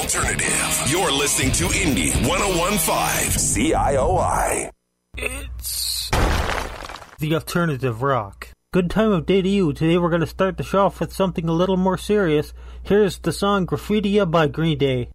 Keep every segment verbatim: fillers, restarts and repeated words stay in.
alternative. You're listening to Indie one oh one point five C I O I. It's the alternative rock. Good time of day to you. Today we're going to start the show off with something a little more serious. Here's the song Graffitia by Green Day.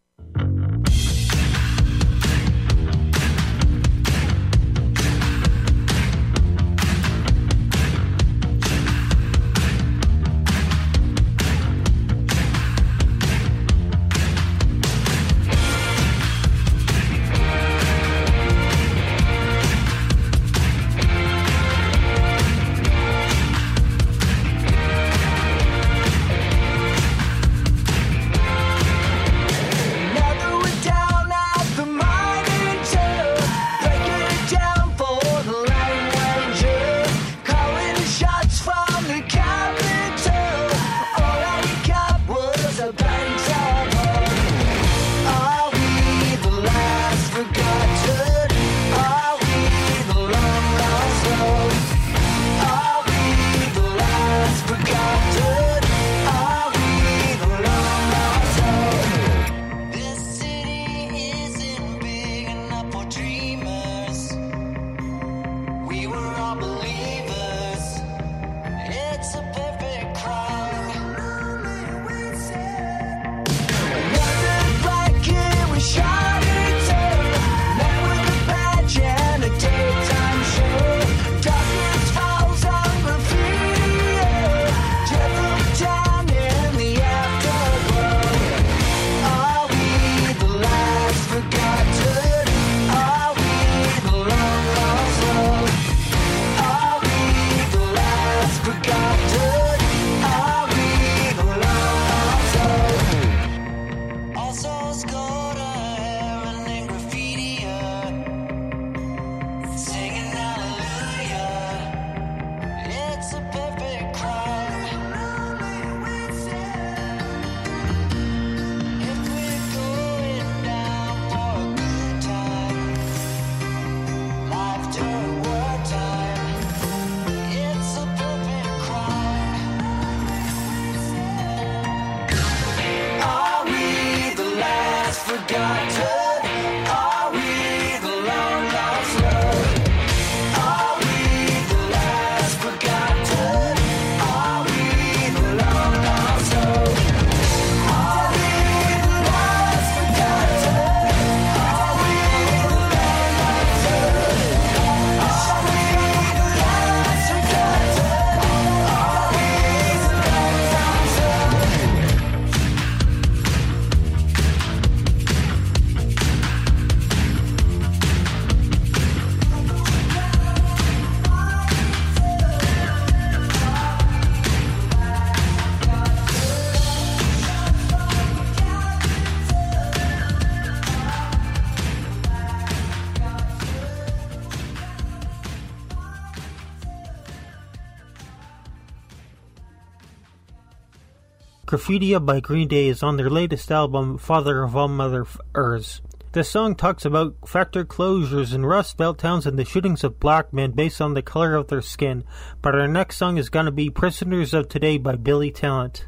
Graffitia by Green Day is on their latest album, Father of All Mother-ers. The song talks about factory closures in Rust Belt towns and the shootings of black men based on the color of their skin. But our next song is going to be Prisoners of Today by Billy Talent.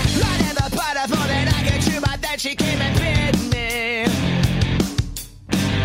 She came and bit me.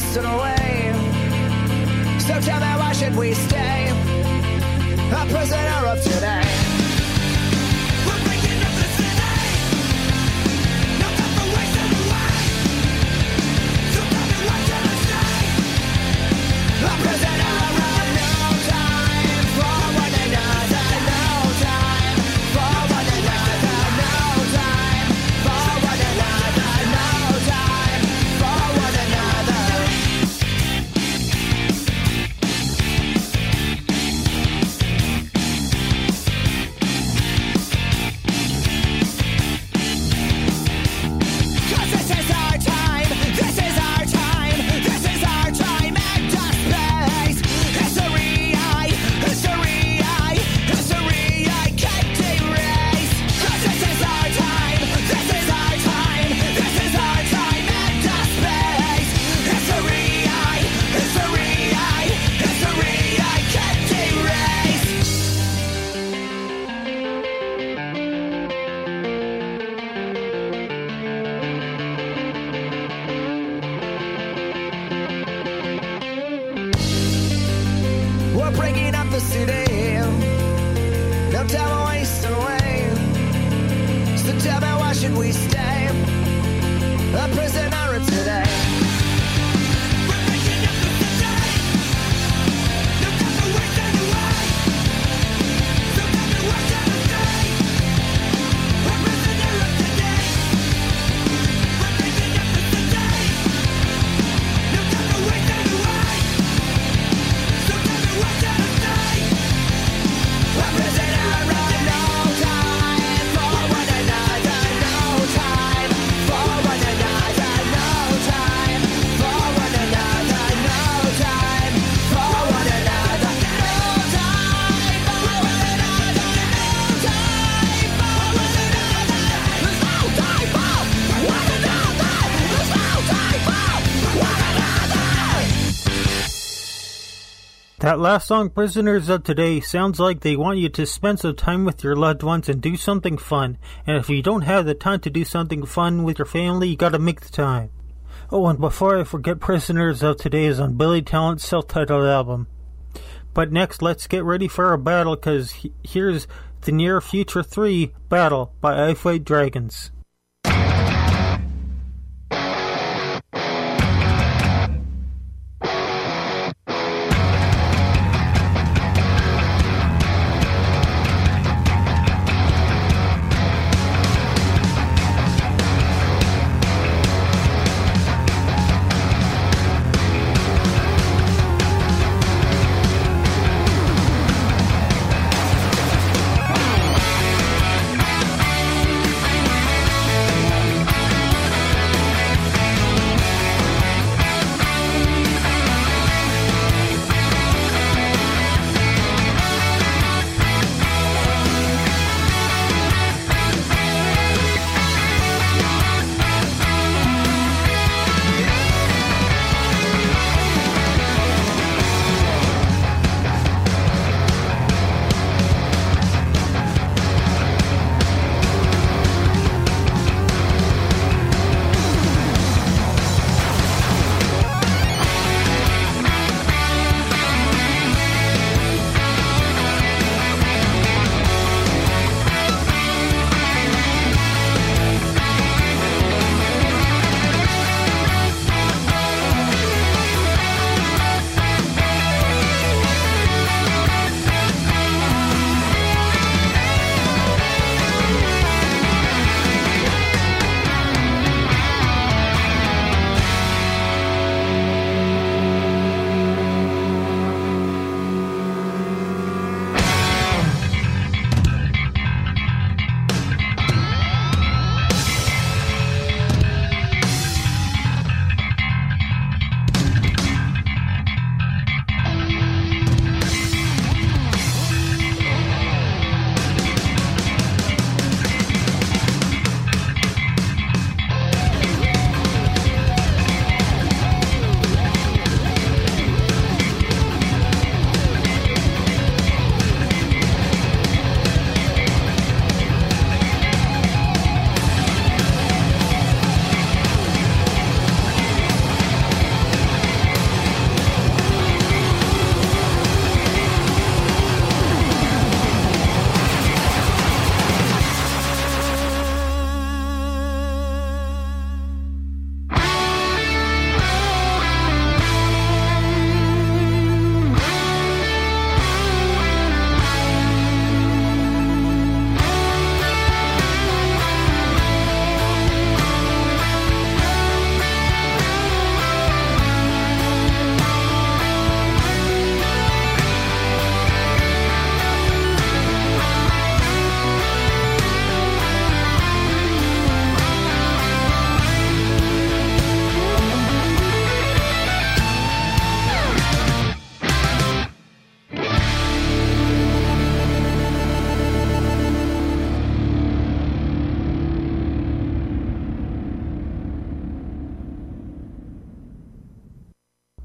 wasted away. So tell me, why should we stay a prisoner of today? We're breaking up the city. No time for wasting away. So tell me, why should I stay a prisoner of no time for one another. No time for one another. No time for one another. No time for one another. Cause this is our time, this is our time, this is our time and space. History, I, history, I, history, I can't erase. Cause this is our time, this is our time, this is our time and space. History, I, history, I, history, I can't erase. We're breaking up the city. No time wasted away. So tell me, why should we stay a prisoner of today? We're breaking up the city. No time wasted away. So tell me, why should I stay a prisoner of today? We're breaking up the city. No time wasted away. So tell me, why should I stay a prisoner of no time for one another. No time for one another. No time for one another. No time for one another. No time for one another. No time for one another. There's no time for one another. There's no time for one another. That last song, Prisoners of Today, sounds like they want you to spend some time with your loved ones and do something fun. And if you don't have the time to do something fun with your family, you gotta make the time. Oh, and before I forget, Prisoners of Today is on Billy Talent's self-titled album. But next, let's get ready for our battle, cause he- here's the Near Future three Battle by I Fight Dragons. We're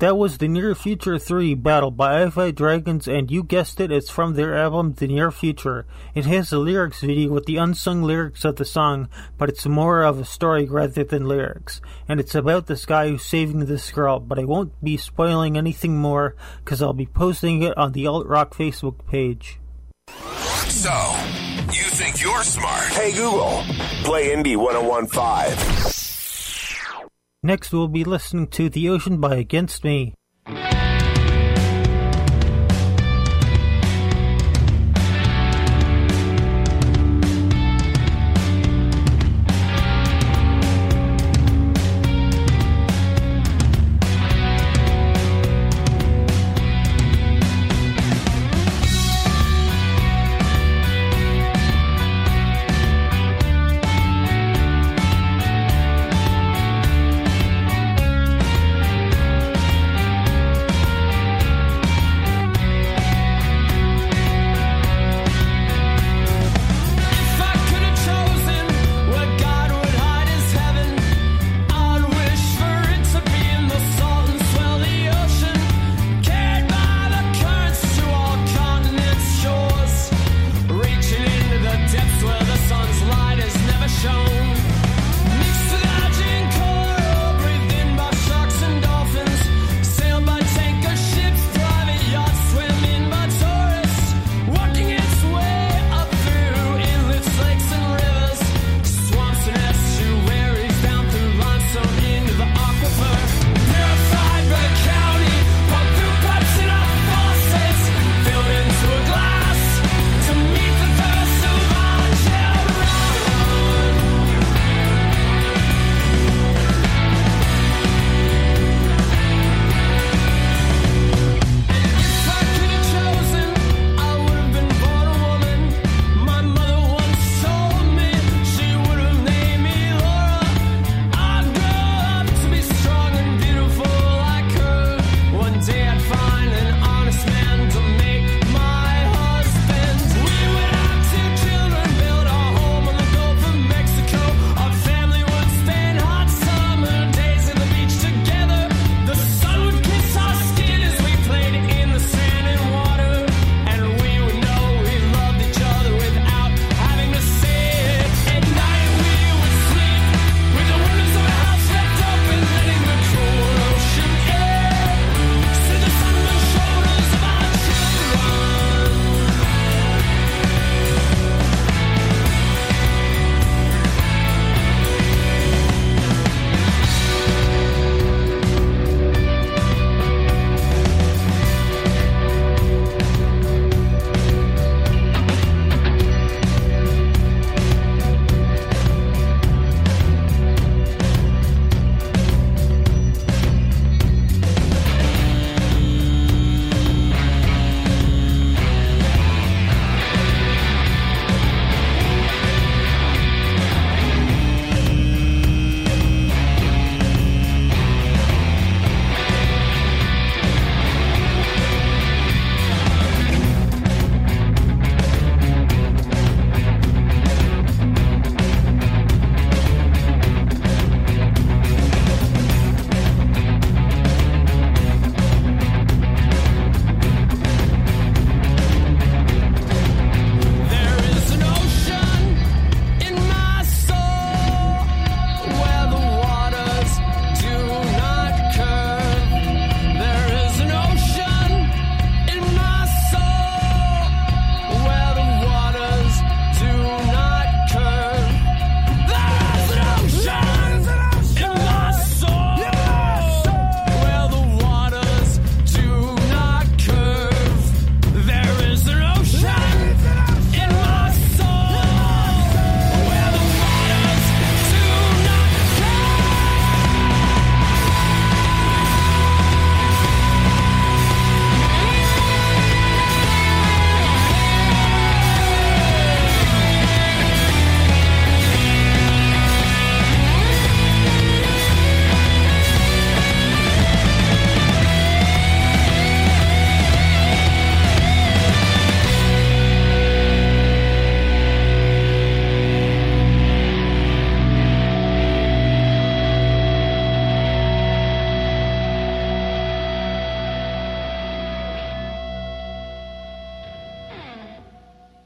That was The Near Future three Battle by I Fight Dragons, and you guessed it, it's from their album The Near Future. It has a lyrics video with the unsung lyrics of the song, but it's more of a story rather than lyrics. And it's about this guy who's saving this girl, but I won't be spoiling anything more, because I'll be posting it on the Alt Rock Facebook page. So, you think you're smart? Hey Google, play Indie one oh one point five. Next, we'll be listening to The Ocean by Against Me.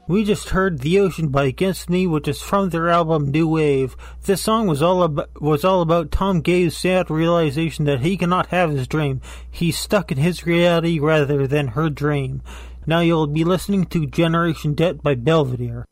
We just heard The Ocean by Against Me, which is from their album New Wave. This song was all about, was all about Tom Gaye's sad realization that he cannot have his dream. He's stuck in his reality rather than her dream. Now you'll be listening to Generation Debt by Belvedere.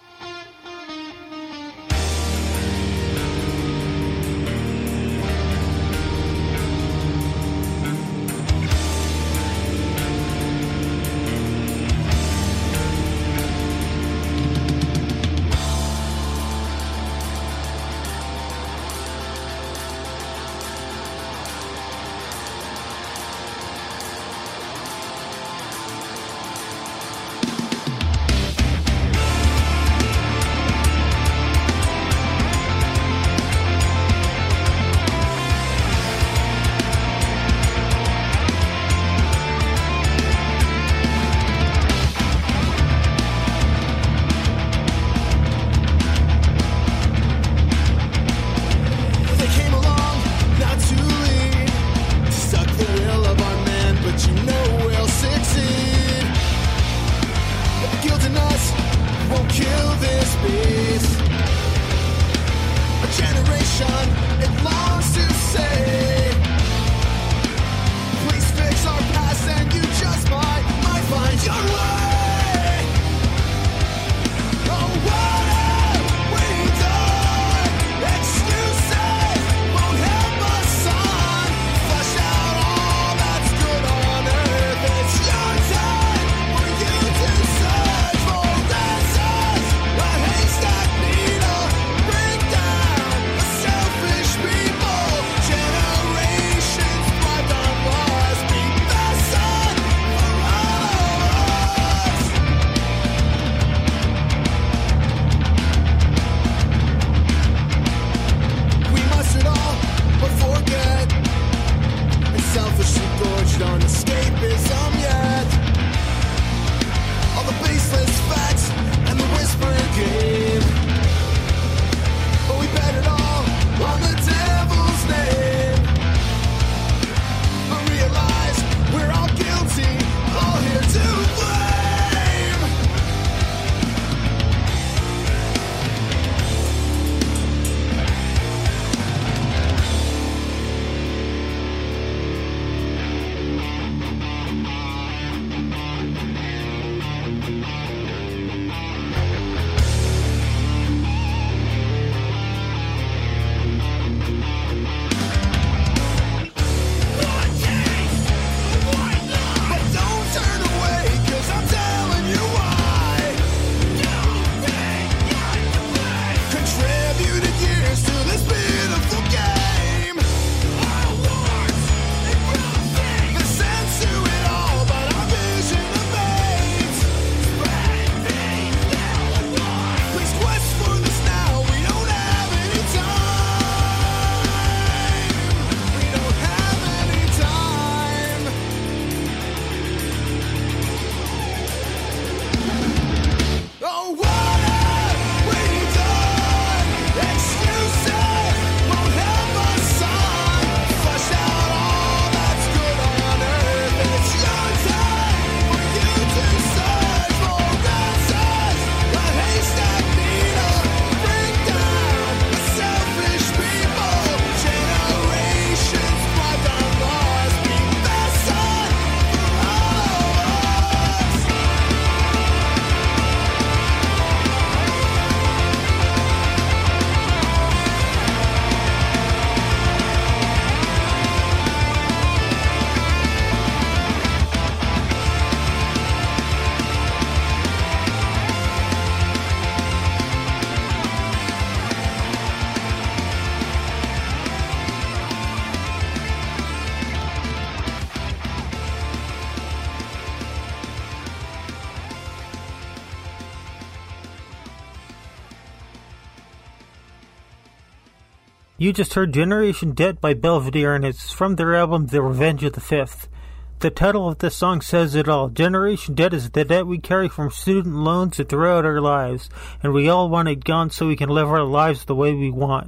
You just heard Generation Debt by Belvedere, and it's from their album The Revenge of the Fifth. The title of this song says it all. Generation Debt is the debt we carry from student loans and throughout our lives, and we all want it gone so we can live our lives the way we want.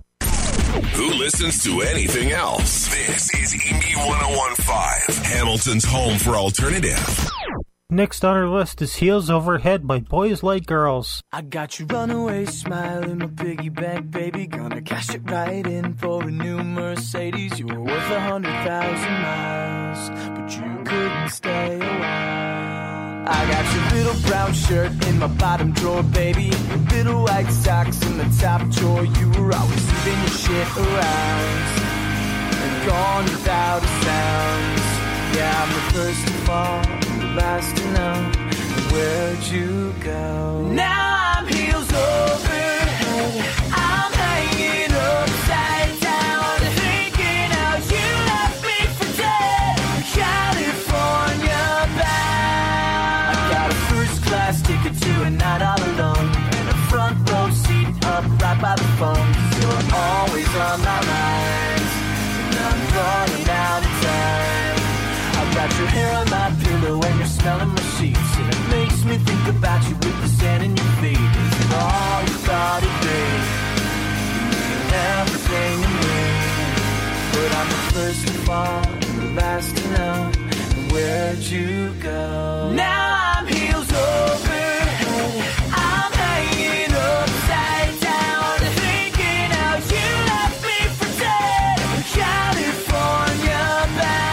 Who listens to anything else? This is Indie one oh one point five, Hamilton's home for alternative. Next on our list is Heels Over Head by Boys Like Girls. I got your runaway smile in my piggy bank, baby. Gonna cash it right in for a new Mercedes. You were worth a hundred thousand miles, but you couldn't stay a while. I got your little brown shirt in my bottom drawer, baby. Your little white socks in the top drawer. You were always leaving your shit around and gone without a sound. Yeah, I'm the first to fall, the last to know. Where'd you go? Now I'm heels over head. I'm hanging upside down, thinking how you left me for dead. California bound. I got a first class ticket to a night all alone, and a front row seat up right by the phone. 'Cause you're always on my mind, and I'm running out of time. Got your hair on my pillow and you're smelling my sheets, and it makes me think about you with the sand in your feet. Is it all you thought it'd be? You mean everything to me, but I'm the first to fall and the last to know. And where'd you go? Now I'm heels over head. I'm hanging upside down, thinking how you left me for dead. California bound.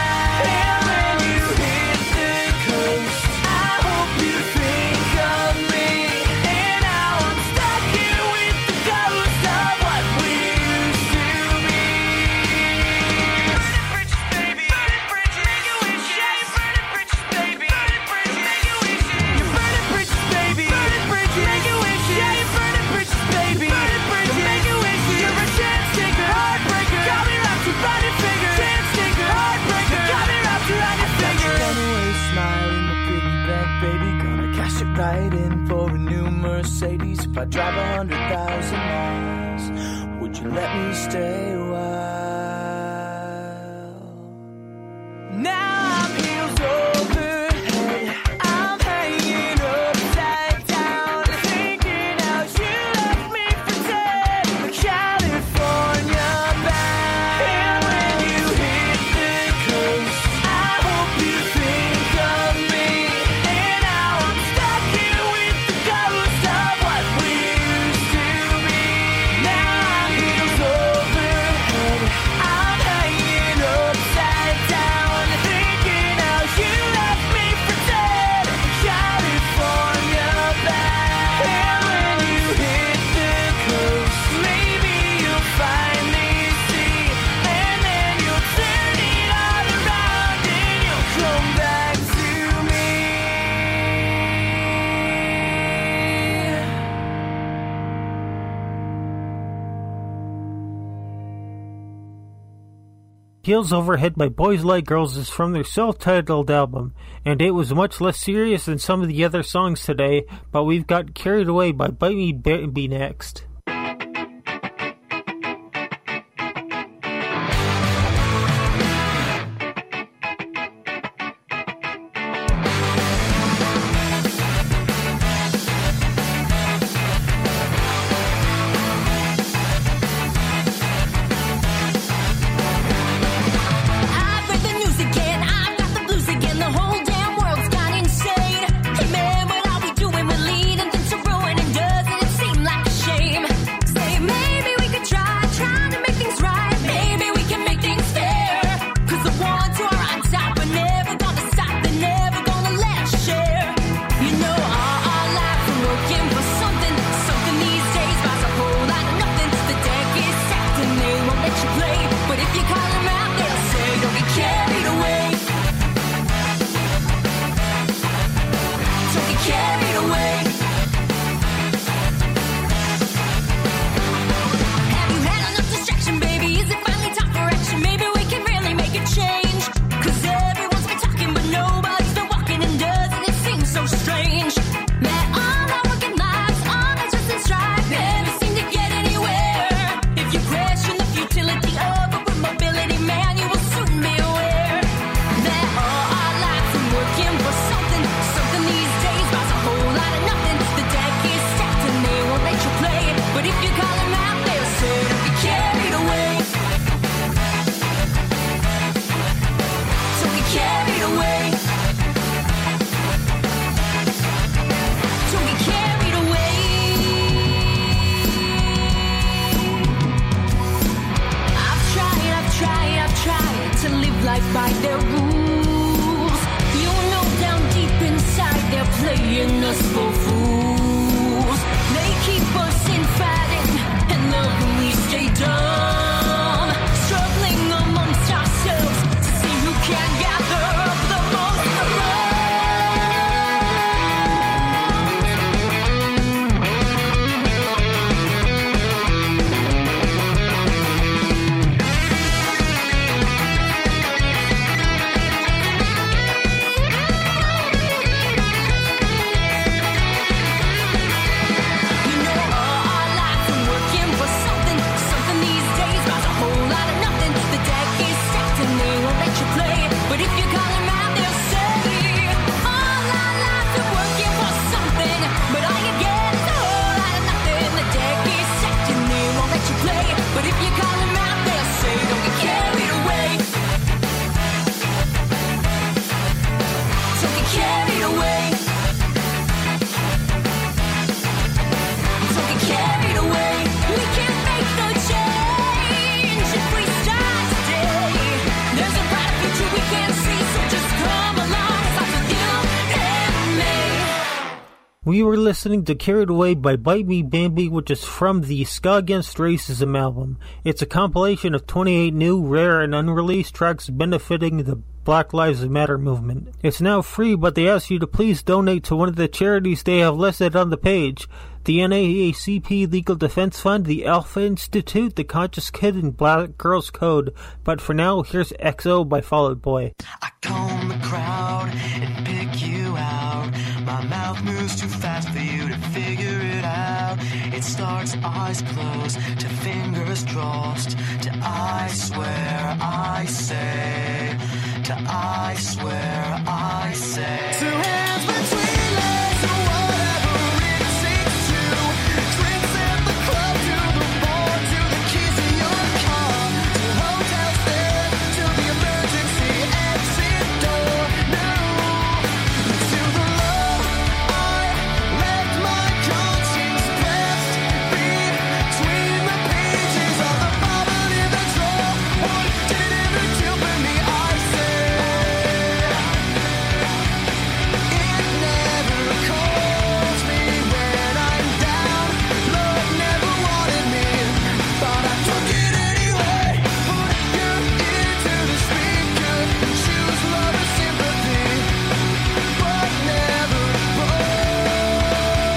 Right in for a new Mercedes. If I drive a hundred thousand miles, would you let me stay a while? Now I'm heels over head. I'm hanging upside down, thinking how you left me for dead. California bound. And when you hit the coast, I hope you think of me. Heels Over Head by Boys Like Girls is from their self-titled album, and it was much less serious than some of the other songs today, but we've got Carried Away by Bite Me Baby next. Mobility try to live life by their rules. You know down deep inside they're playing us for fools. They keep us infighting and love we stay dumb, struggling amongst ourselves to see who can gather up the most of us. We were listening to Carried Away by Bite Me Bambi, which is from the Ska Against Racism album. It's a compilation of twenty-eight new, rare, and unreleased tracks benefiting the Black Lives Matter movement. It's now free, but they ask you to please donate to one of the charities they have listed on the page: the N double A C P Legal Defense Fund, the Alpha Institute, the Conscious Kid, and Black Girls Code. But for now, here's X O by Fall Out Boy. I comb the crowd and pick you out. My mouth moves too fast for you to figure it out. It starts eyes closed to fingers crossed, to I swear I say, to I swear I say. Two hands between legs or whatever it takes to. Drinks at the club, to the bar, to the keys to your car, to hotels there, to the emergency exit door. No, to the love I left my conscience pressed between the pages of the bottle in the drawer. What did it ever do for me? I say it never calls me when I'm down. Love never wanted me, but I took it anyway. Put your ear to the speaker, choose love or sympathy, but never both.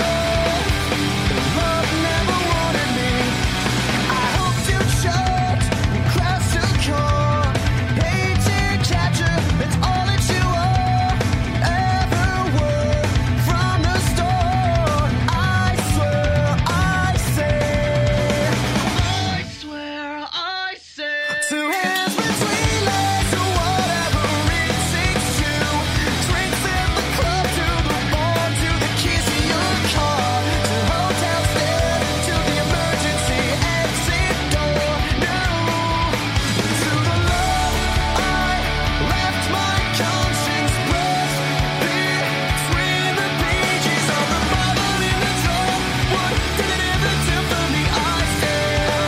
Love never wanted me. I hope you choked and crashed your car. Hated capture, it's all that you are. Ever were from the start. I swear I say, I swear I say. Two hands between legs or whatever it takes to. Drinks at the club, to the bar, to the keys to your car, to hotels there, to the emergency exit door. No, to the love I left my conscience pressed between the pages of the bottle in the drawer. What did it ever do for me? I say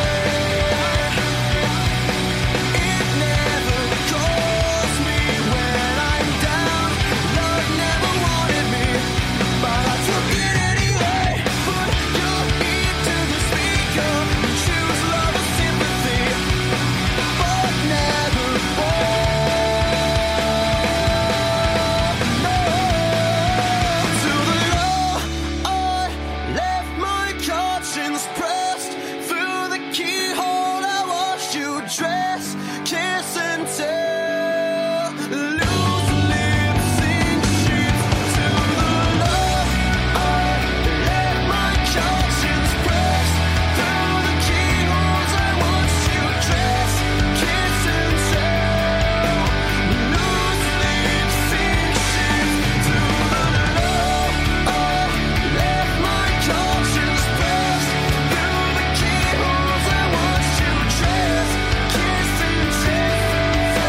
it never calls me when I'm down. Love never wanted me, but I took it anyway. Put your ear to the speaker, choose love or sympathy, but never both. No, to the law I left my conscience pressed through the keyhole. I watched you dress, kiss and tell, loose lips sing sheets. To the law I left my conscience pressed through the keyholes. I watched you dress, kiss and tell, loose lips sing sheets. To the law I left my conscience pressed through the keyholes. I watched you dress, kiss and tell.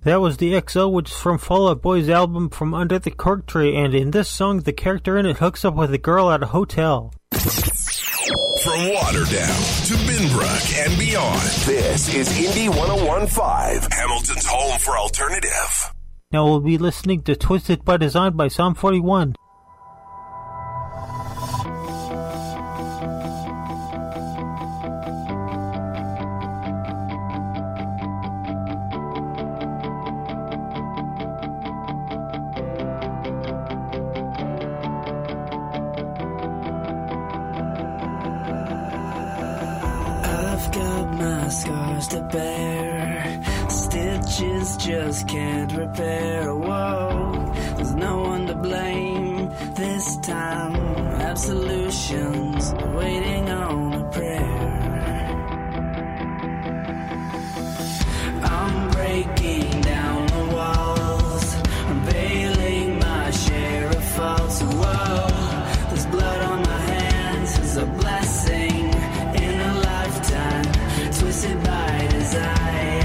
That was the X O, which is from Fall Out Boy's album From Under the Cork Tree, and in this song, the character in it hooks up with a girl at a hotel. From Lauderdale to Binbrook and beyond, this is Indie one oh one point five, Hamilton's home for alternative. Now we'll be listening to Twisted by Design by Psalm forty-one. Scars to bear, stitches just can't repair. Whoa, there's no one to blame this time. Absolutions waiting on a prayer. I'm breaking down the walls, I'm bailing my share of faults. Whoa, there's blood on my hands, it's a blessing in a lifetime. Twisted by desire.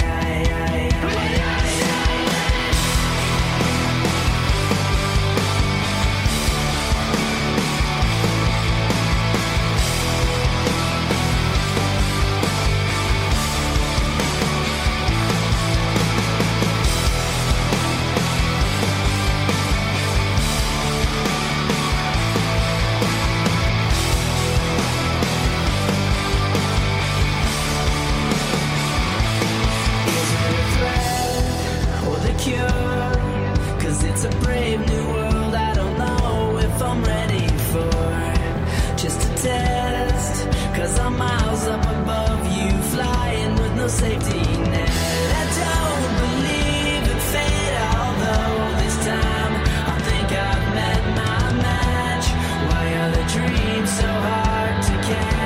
Cause it's a brave new world I don't know if I'm ready for. Just a test, cause I'm miles up above you, flying with no safety net. I don't believe in fate, although this time I think I've met my match. Why are the dreams so hard to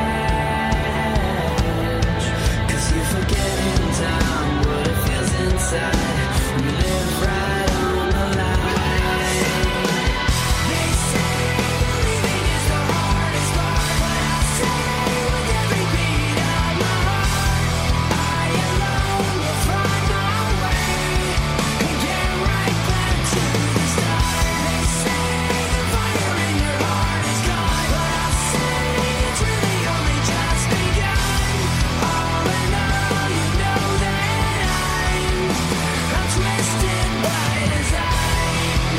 catch? Cause you forget in time what it feels inside. You live right on the line. They say believing is the hardest part, but I say with every beat of my heart, I alone will find my way and get right back to the start. They say the fire in your heart is gone, but I say it's really only just begun. All in all, you know that I'm I'm twisted by design.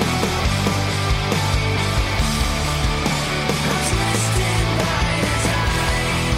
I'm twisted by design.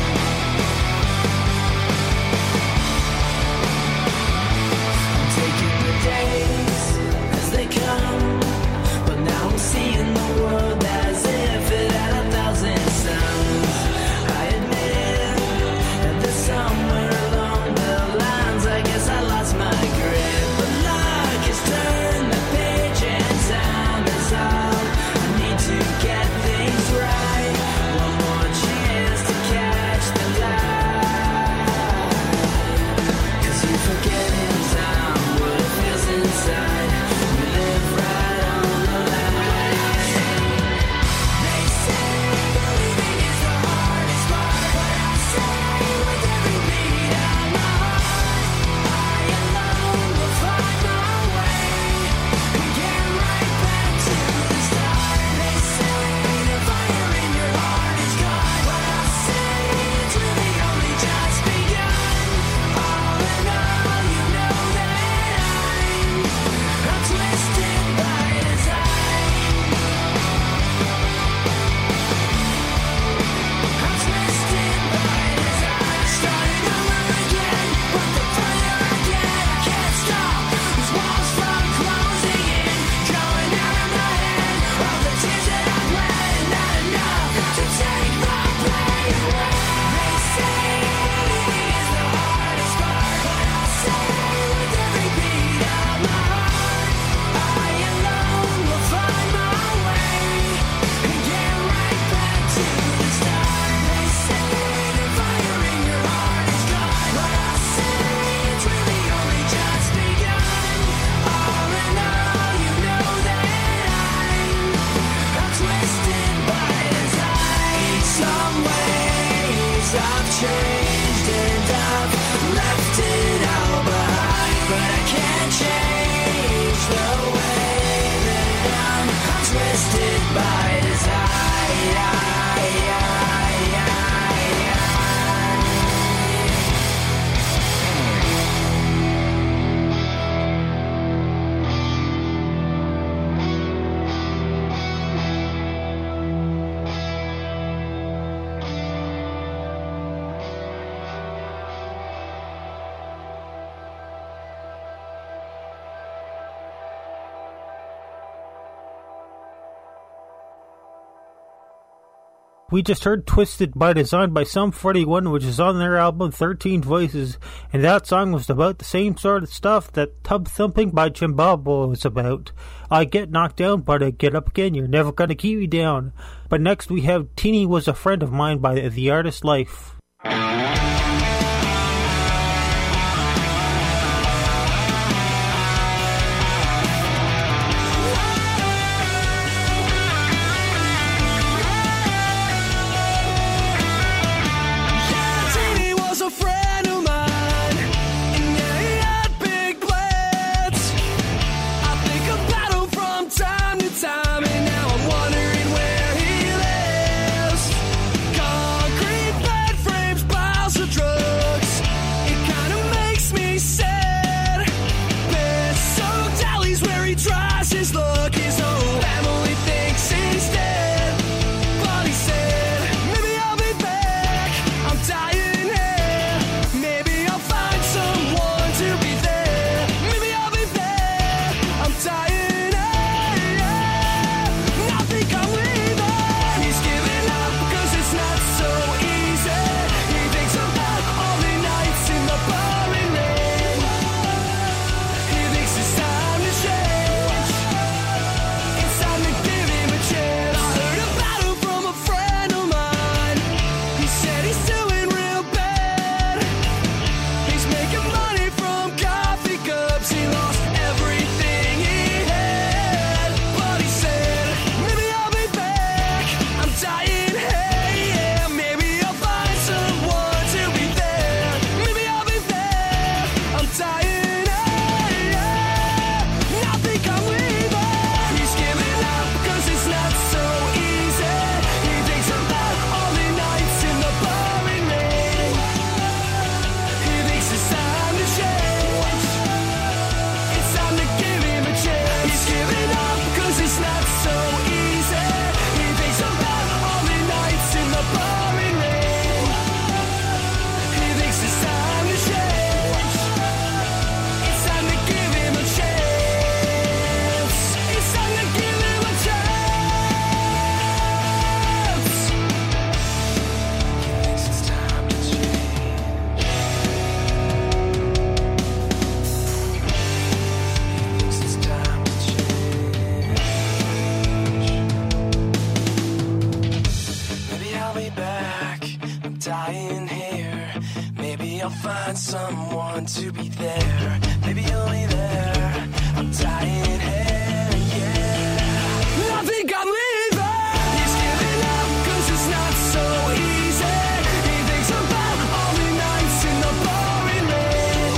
I'm taking the days as they come, but now I'm seeing the world as if it had a thousand suns. I admit that there's somewhere along the lines I guess I lost my grip, but luck has turned the page and time is all. I need to get things right, one more chance to catch the light. Cause you forget in time what it feels inside. You live right on the line. They say believing is the hardest part, but I say with every beat of my heart, I alone will find my way and get right back to the start. They say the fire in your heart is gone, but I say it's really only just begun. All in all, you know that I'm I'm twisted by design. I'm twisted by design. Starting over again, but the further I get, I can't stop. These walls from closing in, going out of my head. All the tears that I've bled, not enough to take my pain away. They say believing is the hardest part, but I say with every beat of my heart, I alone will find my way and get right back to the start. They say the fire in your heart is gone, but I say it's really only just begun. All in all, you know that I'm I'm twisted by design. Some ways I've changed and I've left it all behind, but I can't We just heard Twisted by Design by Sum forty-one, which is on their album thirteen Voices, and that song was about the same sort of stuff that Tub Thumping by Chimbabo was about. I get knocked down, but I get up again, you're never gonna keep me down. But next we have Teeny Was a Friend of Mine by The Artist Life. Someone to be there. Maybe you'll be there. I'm dying here, yeah. I think I'm leaving. He's giving up cause it's not so easy. He thinks about all the nights in the pouring rain.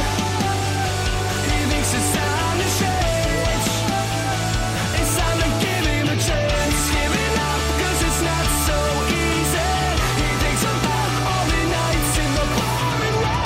He thinks it's time to change. It's time to give him a chance. Giving up cause it's not so easy. He thinks about all the nights in the pouring rain.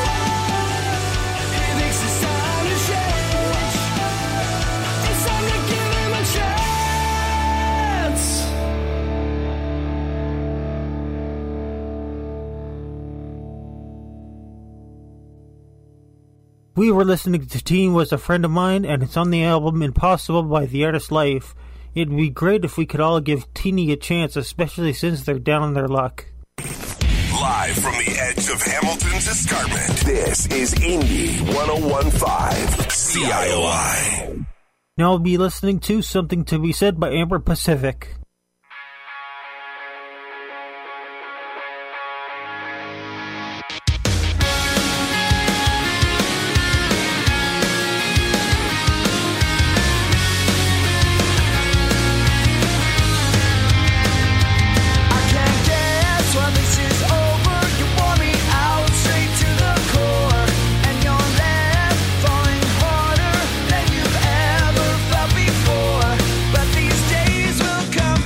We were listening to Teen Was a Friend of Mine, and it's on the album Impossible by The Artist Life. It'd be great if we could all give Teeny a chance, especially since they're down on their luck. Live from the edge of Hamilton's escarpment, this is Indie one oh one point five C I O I. Now I'll be listening to Something to Be Said by Amber Pacific. Come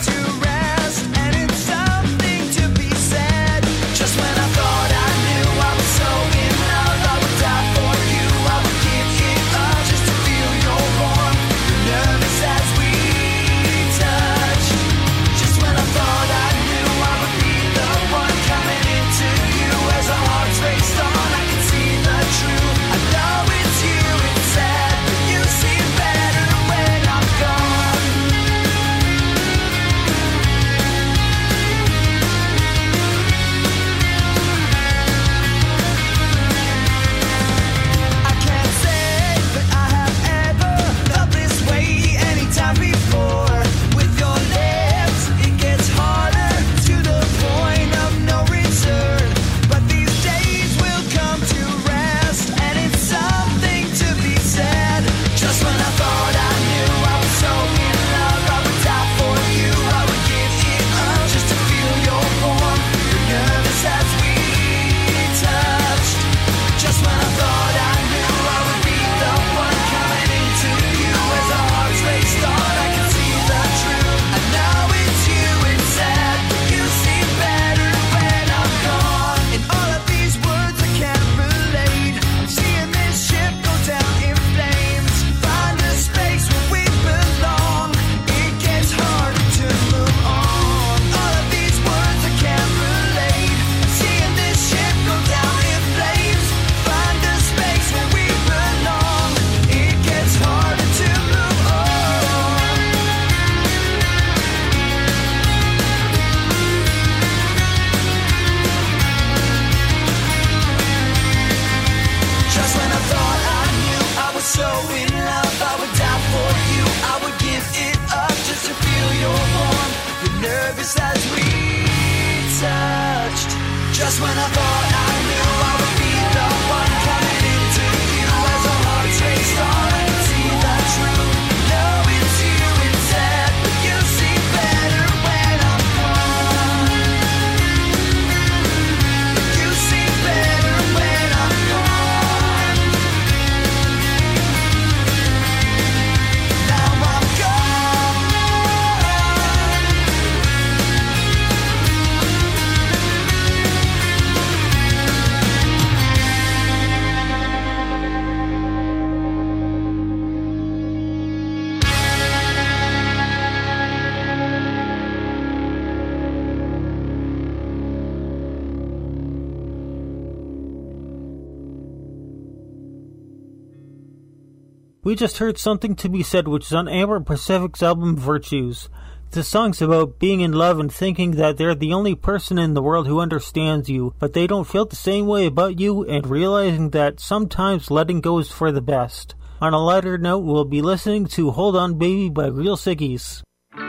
Just when I thought I knew I would be the one coming into you as our hearts raced on, I could see the truth. No, it's you instead, but you see better when I'm gone. You see better when I'm gone. Now I'm gone. We just heard Something to Be Said, which is on Amber Pacific's album Virtues. The song's about being in love and thinking that they're the only person in the world who understands you, but they don't feel the same way about you, and realizing that sometimes letting go is for the best. On a lighter note, we'll be listening to Hold On Baby by Real Siggies.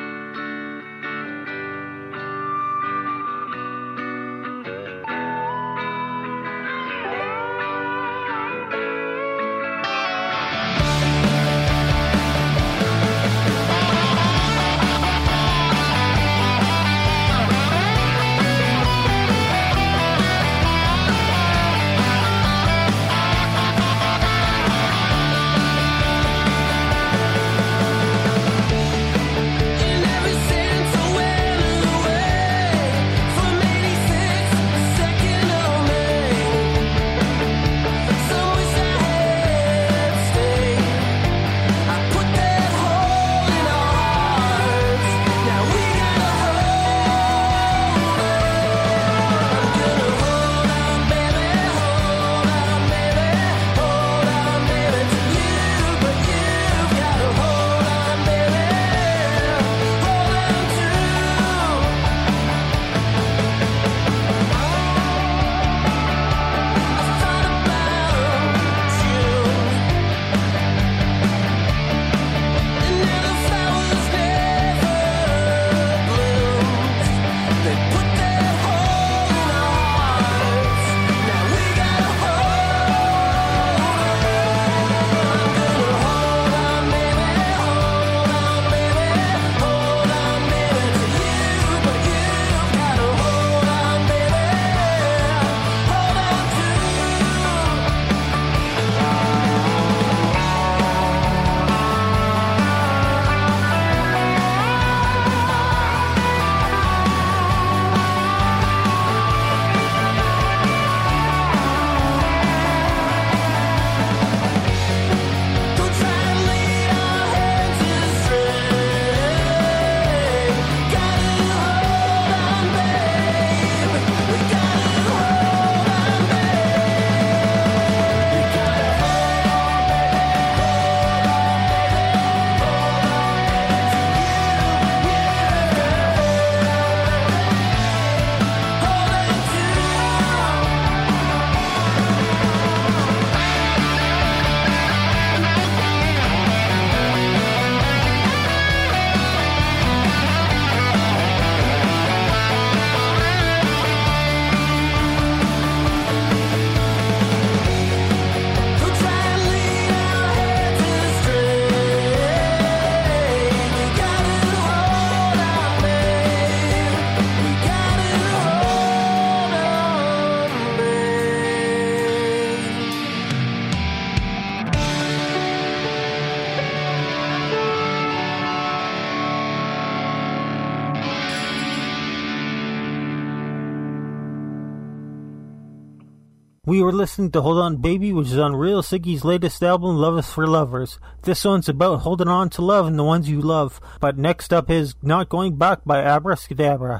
We were listening to Hold On Baby, which is on Real Siggy's latest album, Love Is For Lovers. This one's about holding on to love and the ones you love. But next up is Not Going Back by Abracadabra.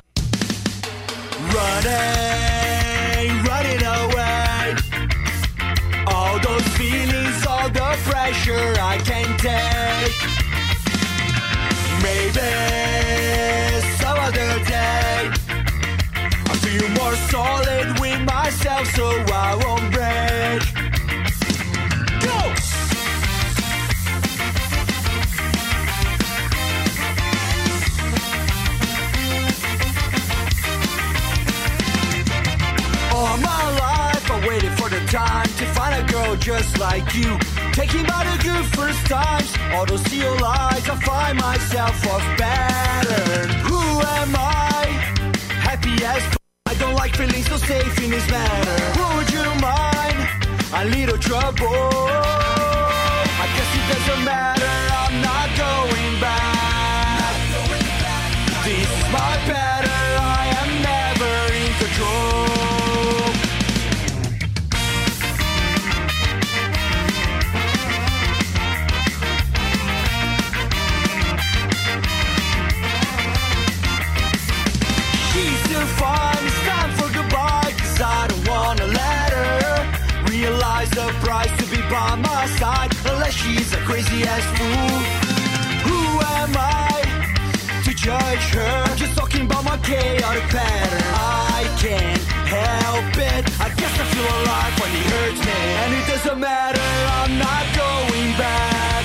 Running, running away. All those feelings, all the pressure I can't take. Maybe some other day I feel more solid with myself, so I won't break. Go! just like you. Taking by the good first times, all those seal lies, I find myself off pattern. Who am I? Happy as f- I don't like feeling so safe in this manner. Would you mind a little trouble? I guess it doesn't matter, I'm not going back. This is my pattern, I am never in control. She's still fine, it's time for goodbye, cause I don't wanna let her realize the price to be by my side, unless she's a crazy ass fool. Who am I to judge her? Just talking about my chaotic pattern. I can't help it, I guess I feel alive when it hurts me. And it doesn't matter, I'm not going back.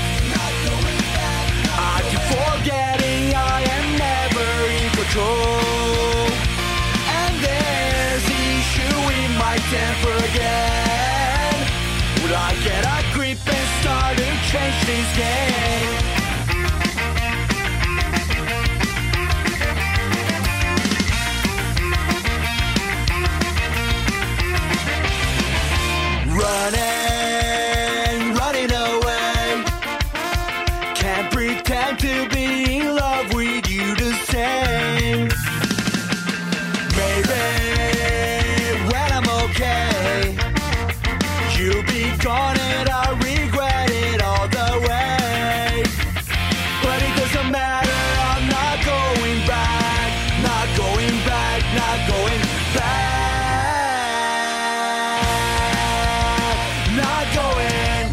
I keep forgetting I am never in control. And there's issue in my temper again. Would I get a grip and start to change this game? Running, running away. Can't pretend to be in love with you the same. Maybe when I'm okay, you'll be gone and I'll regret it all the way. But it doesn't matter, I'm not going back. Not going back, not going back. Not going.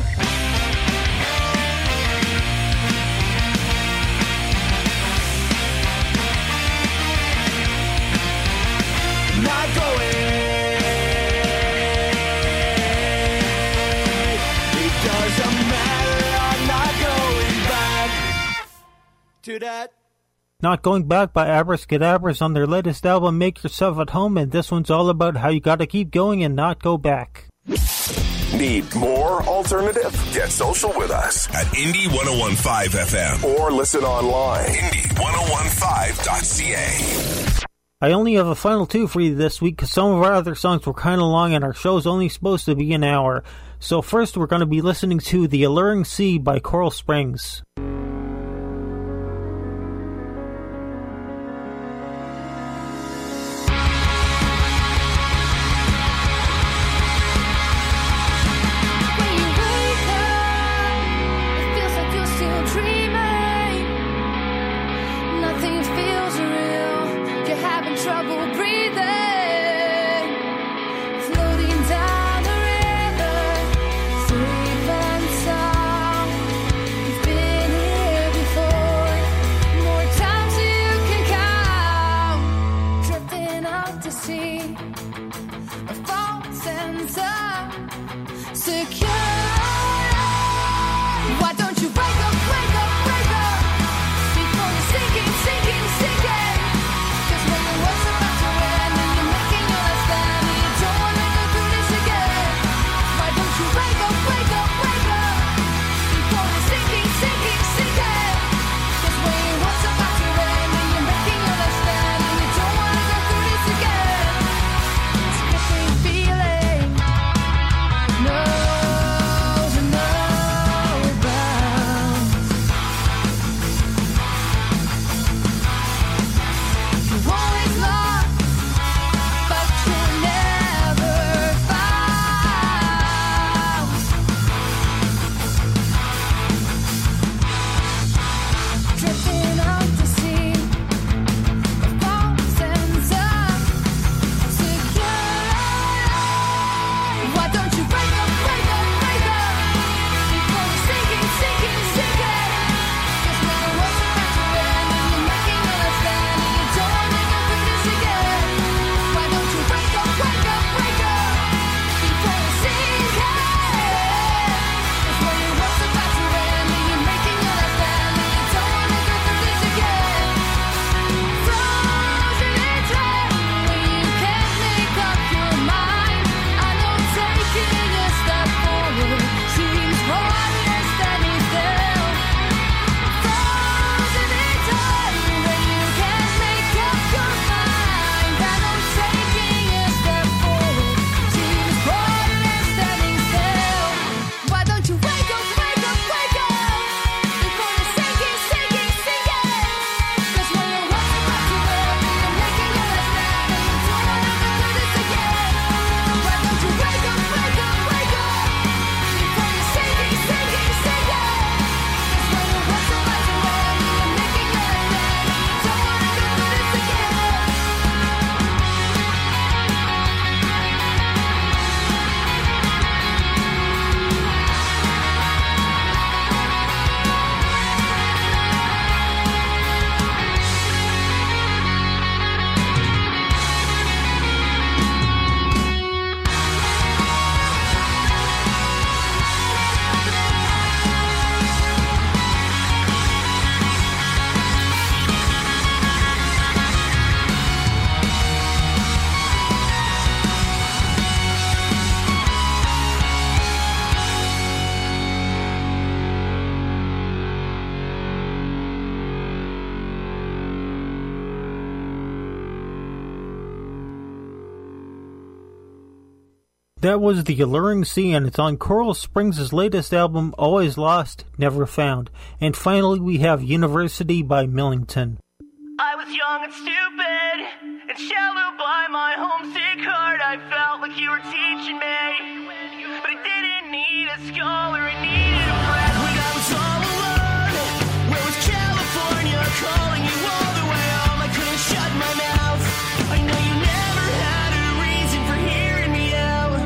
Not going. It doesn't matter, I'm not going back to that. Not Going Back by Abracadabras on their latest album, Make Yourself at Home, and this one's all about how you gotta keep going and not go back. Need more alternative? Get social with us at Indie ten fifteen F M or listen online. Indie ten fifteen dot C A. I only have a final two for you this week because some of our other songs were kind of long and our show's only supposed to be an hour. So first we're going to be listening to The Alluring Sea by Coral Springs. When you wake up, it feels like you're still dreaming. Nothing feels real. You're having trouble breathing. Floating down the river, safe and sound. You've been That was The Alluring Sea, and it's on Coral Springs' latest album, Always Lost, Never Found. And finally, we have University by Millington. I was young and stupid, and shallow by my homesick heart. I felt like you were teaching me, but I didn't need a scholar, I needed a friend. When I was all alone, where was California calling you all the way home? I couldn't shut my mouth. I know you never had a reason for hearing me out.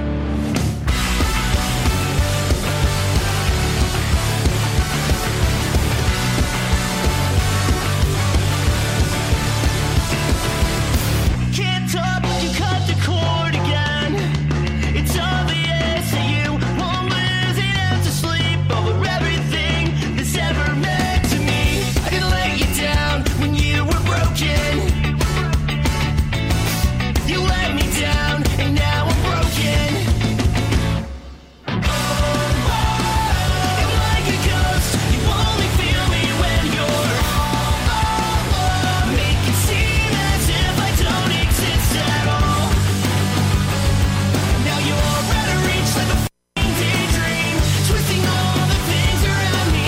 Can't talk, but you cut the cord again. It's obvious that you won't lose it out to sleep over everything that's ever meant to me. I didn't let you down when you were broken. You let me down, and now I'm broken. And like a ghost, you only feel me when you're make it seem as if I don't exist at all. Now you're out of reach like a f***ing daydream, twisting all the things around me.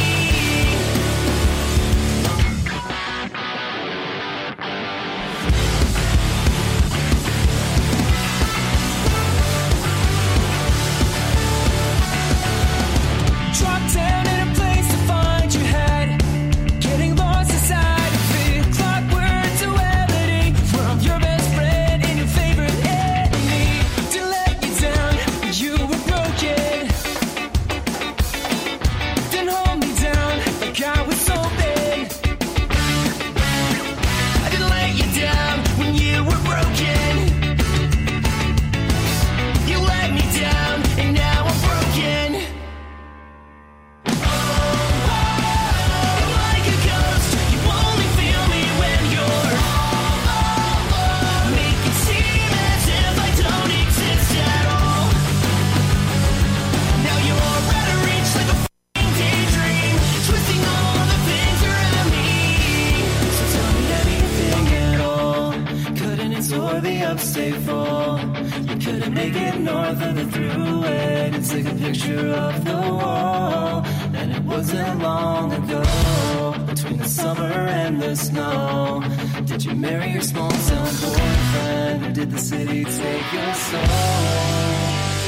Dropped down in a place to find your head, getting lost inside a fear. Clockwork duality from your best friend and your favorite enemy. To let you down, you were broken. Then hold me down like I was open. I didn't let you down when you were broken. You let me down, and now I'm broken. And like a ghost, you only feel me when you're make it seem as if I don't exist at all. Now you're out of reach like a f***ing daydream, twisting all the things around me. So tell me anything at all. Couldn't endure the upstate fall. You couldn't make it north of the thruway to take a picture of the wall. And it wasn't long ago, between the summer and the snow. Did you marry your small town boyfriend, or did the city take your soul?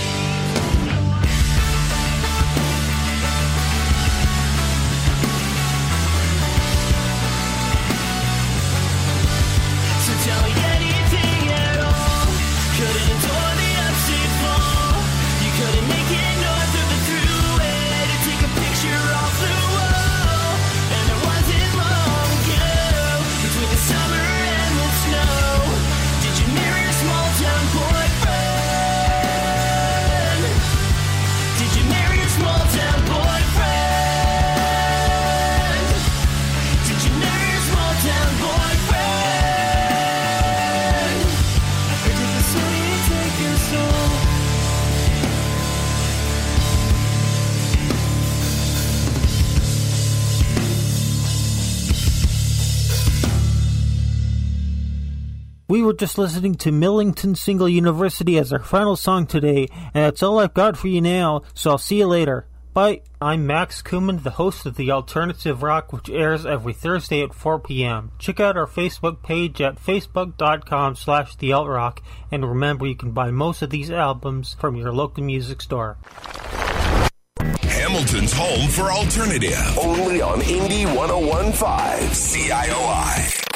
So tell me anything at all. Couldn't endure the upstate fall. You couldn't make it north of the thruway to take a picture off the wall. And it wasn't long ago, between the summer and the snow. Did you marry a small town boyfriend? Did you marry a small town boyfriend? Did you marry a small town boyfriend? Or did the city take your soul? We were just listening to Millington Single University as our final song today, and that's all I've got for you now, so I'll see you later. Bye. I'm Max Kuman, the host of The Alternative Rock, which airs every Thursday at four p.m. Check out our Facebook page at facebook.com slash thealtrock, and remember you can buy most of these albums from your local music store. Hamilton's home for alternative. Only on Indie one oh one point five C I O I.